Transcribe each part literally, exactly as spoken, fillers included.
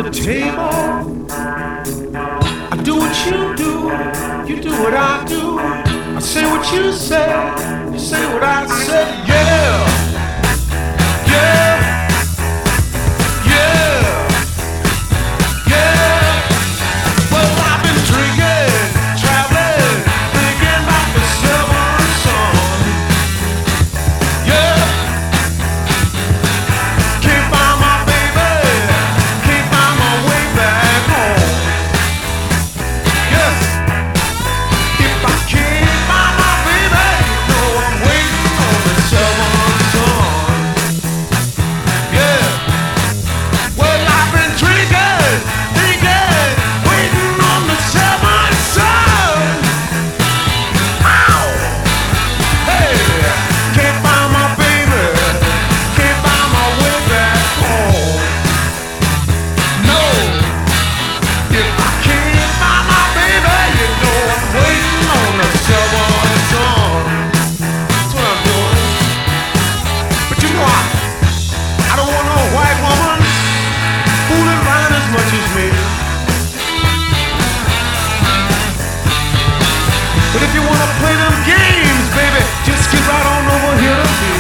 the table. I do what you do, you do what I do. I say what you say, you say what I say. Yeah, yeah, yeah, yeah. Well, I've been drinking, traveling, thinking about the silver sun. Yeah. Can't find my baby, can't find my way back home. Yeah. If I can't find my baby, you know I'm waiting on the silver sun. Yeah. Well, I've been drinking, drinking, waiting on the silver sun. Ow! Hey, can't find my baby, can't find my way back home. No, if I can't find my baby, you know I'm waiting on the silver sun. That's what I'm doing. But you know I, I don't want no white woman fooling around as much as me. But if you wanna play them games, baby, just get right on over here to me.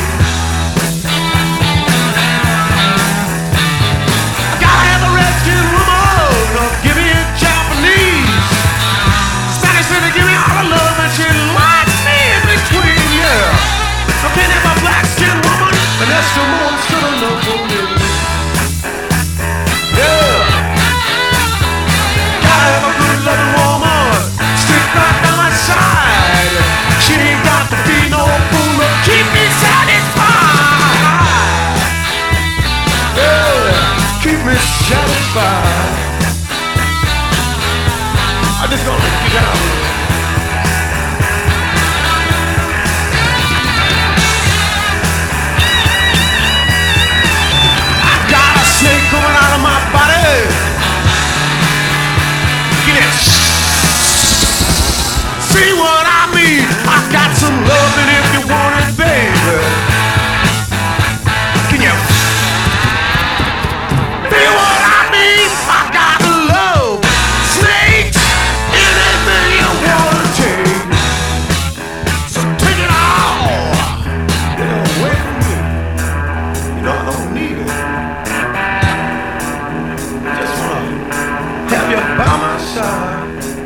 I gotta have a red-skinned woman, or give me a Japanese. Spanish lady, give me all the love and she likes me in between, yeah. I can't have a black-skinned woman, and that's the more still enough for me. Yeah. Gotta have a good-loving woman, stick right by my side. She ain't got to be no fool to keep me satisfied. Yeah, keep me satisfied. I'm just gonna let you down. I got a snake coming out of my body. Get it. See what I mean? I got some loving if you want it, baby. Can you feel what I mean? I got love, snakes, anything you wanna take. So take it all. It don't wait for me. You know I don't need it. I just wanna have you by my side.